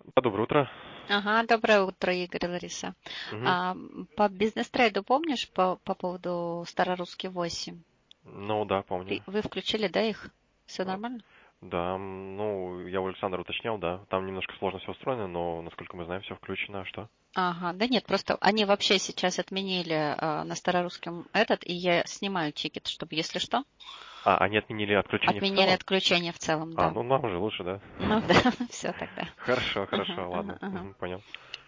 Доброе утро. Ага, доброе утро, Игорь, Лариса. Мгм. А, по бизнес-трейду помнишь по поводу Старорусский 8? Ну да, помню. Вы включили, да, их? Все А, нормально? Да, ну, я у Александра уточнял, да. Там немножко сложно все устроено, но, насколько мы знаем, все включено. А что? Ага, да нет, просто они вообще сейчас отменили на Старорусском этот, и я снимаю тикет, чтобы, если что, Они отменили отключение в отменили целом? отключение в целом, да. Ну нам же лучше, да? Ну да, все тогда. Хорошо, Ага, хорошо, ага, ладно. ага. Понял.